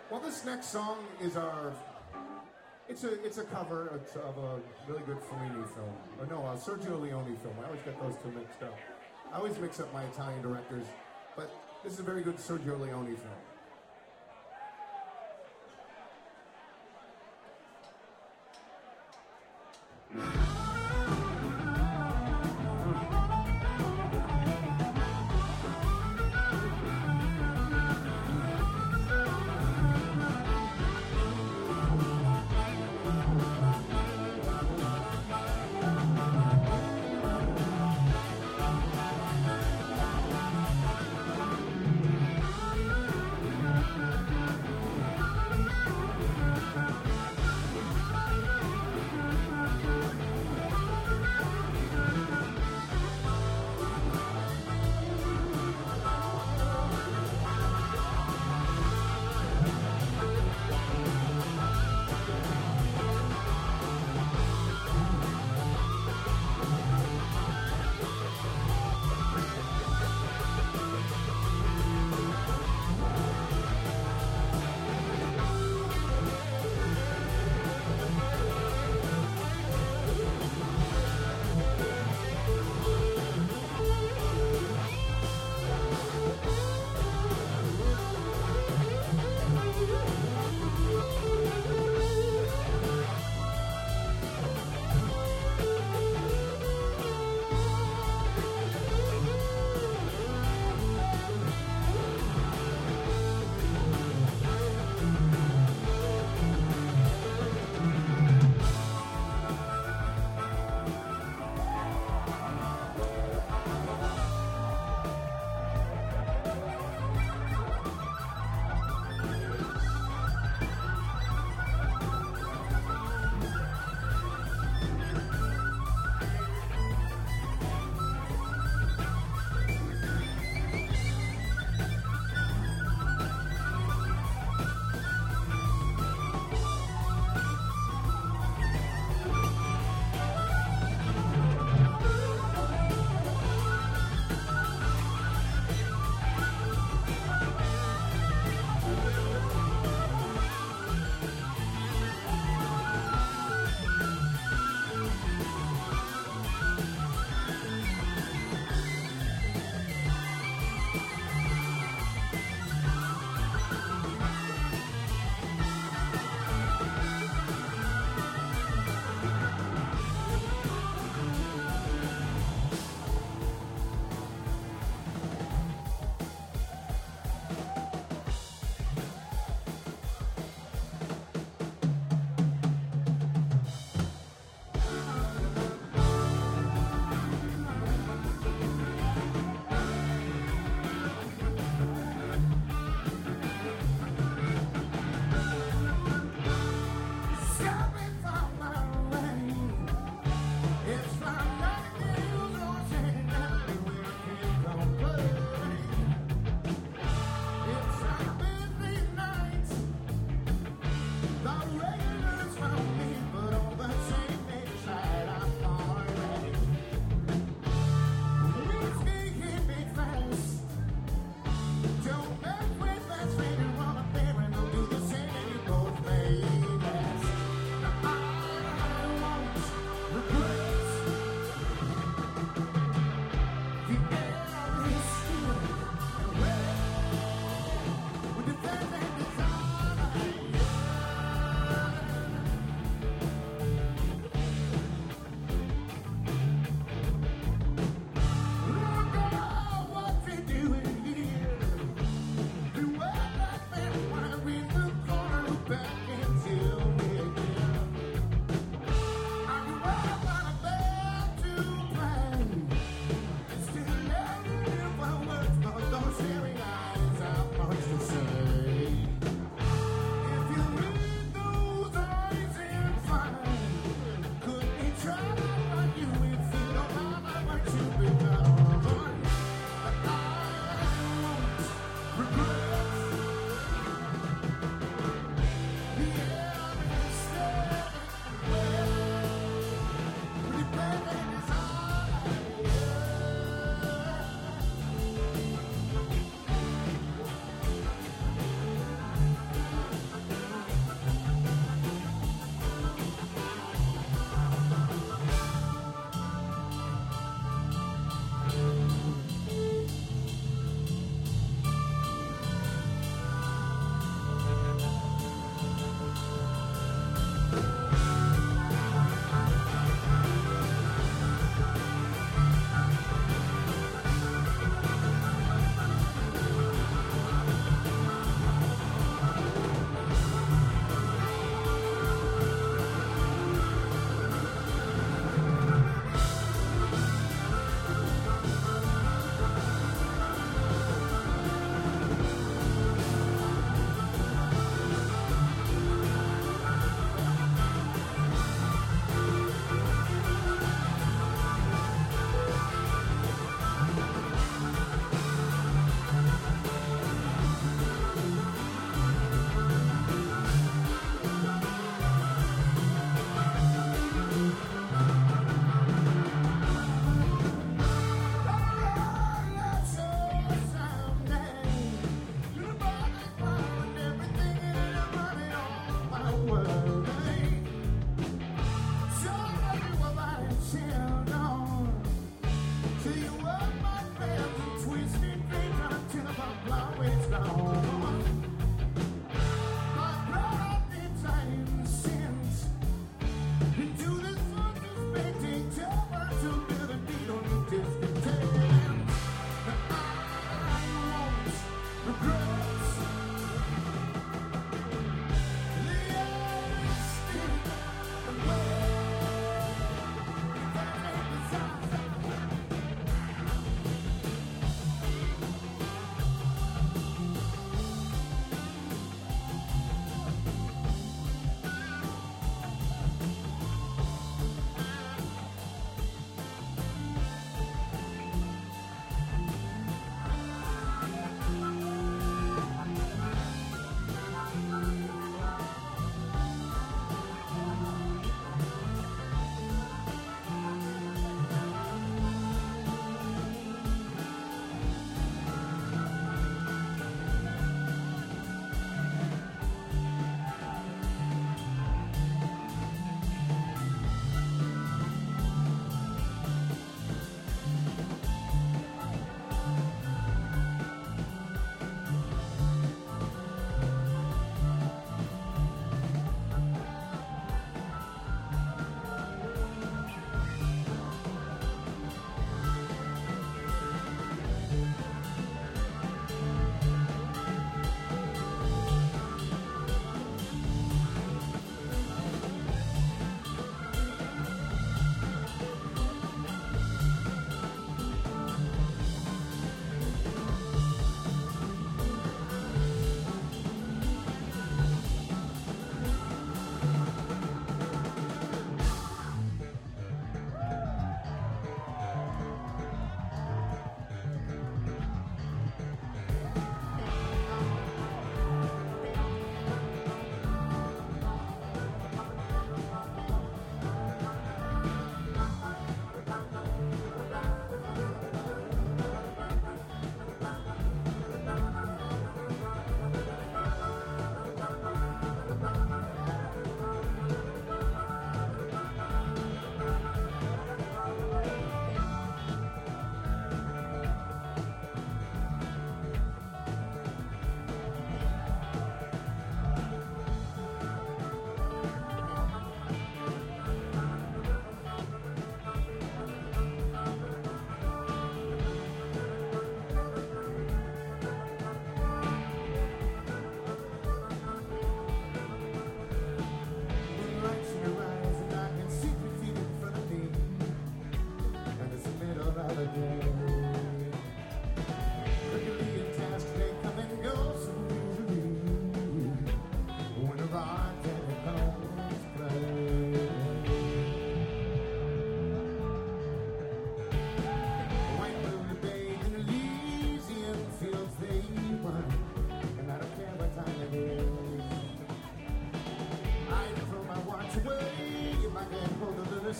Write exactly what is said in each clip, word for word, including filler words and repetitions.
Well, this next song is our. It's a it's a cover of a really good Fellini film. Or no, a Sergio Leone film. I always get those two mixed up. I always mix up my Italian directors, but this is a very good Sergio Leone film.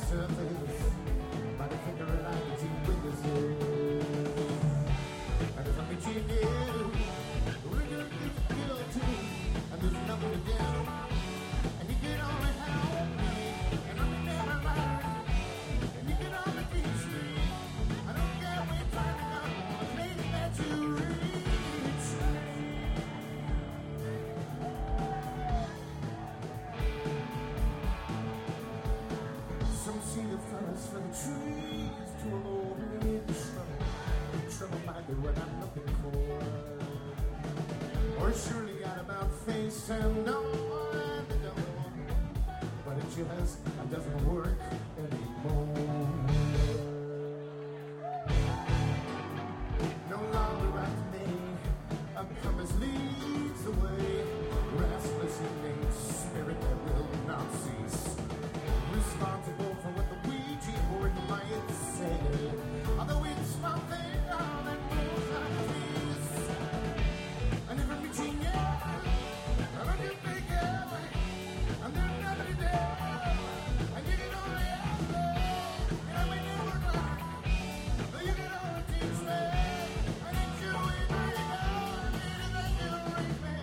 surface. Might have figured it out between witnesses. And if I'm reaching you, we're gonna get guilty. And there's nothing to do. And you can only help me. And I'm never right. And you can only teach me. I don't care where you're trying to go. The place that you reach. Some see the forest for the trees to avoid the trouble. Trouble-minded what I'm looking for. Or surely got about face and no one to go. But it just doesn't work anymore. No longer right to me. A compass leads the way. Restless innate spirit that will not cease. Responsible for what the Ouija board might say. Although it's something all that moves like peace. And if I'm reaching out, I don't get big up. And there's nobody there. And you can only help me. And we never lie. But you can only teach me. And it's you in me. And anything you reach me.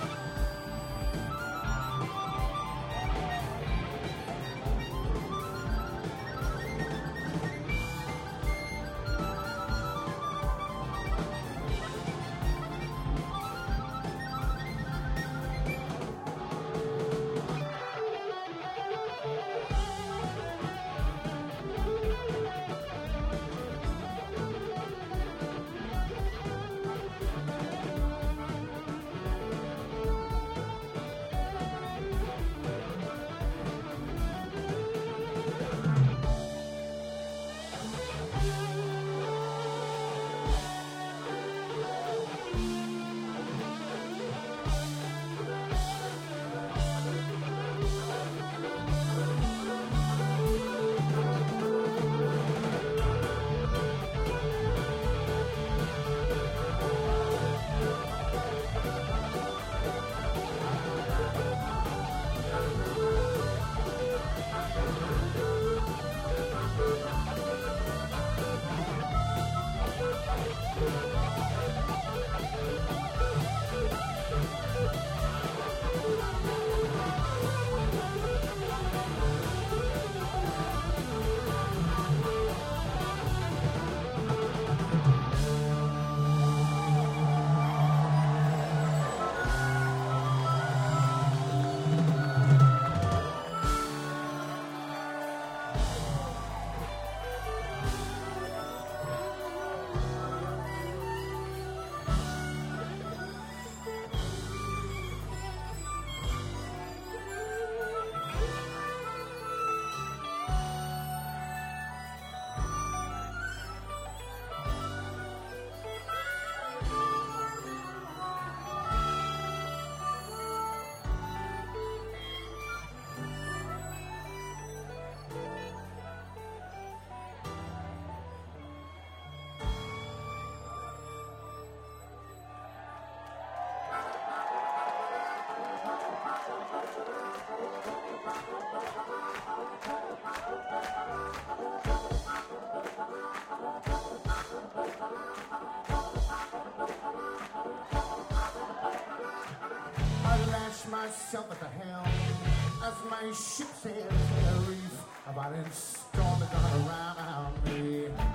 Myself at the helm as my ship sails to the reef, about in storm is all around me.